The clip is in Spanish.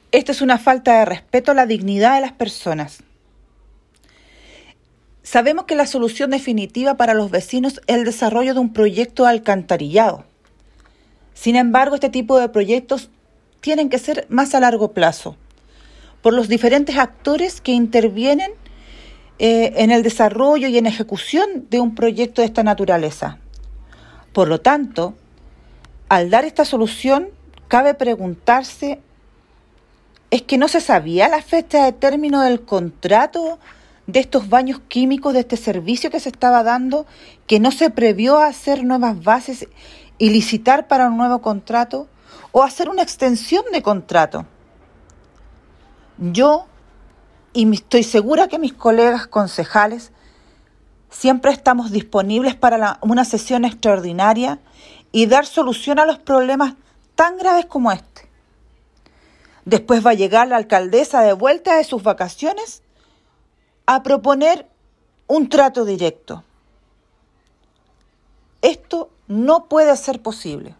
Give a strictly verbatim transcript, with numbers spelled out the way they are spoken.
Esto es una falta de respeto a la dignidad de las personas. Sabemos que la solución definitiva para los vecinos es el desarrollo de un proyecto de alcantarillado. Sin embargo, este tipo de proyectos tienen que ser más a largo plazo, por los diferentes actores que intervienen eh, en el desarrollo y en ejecución de un proyecto de esta naturaleza. Por lo tanto, al dar esta solución, cabe preguntarse, ¿es que no se sabía la fecha de término del contrato de estos baños químicos, de este servicio que se estaba dando, que no se previó hacer nuevas bases y licitar para un nuevo contrato o hacer una extensión de contrato? Yo, y estoy segura que mis colegas concejales, siempre estamos disponibles para la, una sesión extraordinaria y dar solución a los problemas tan graves como este. Después va a llegar la alcaldesa de vuelta de sus vacaciones a proponer un trato directo. Esto no puede ser posible.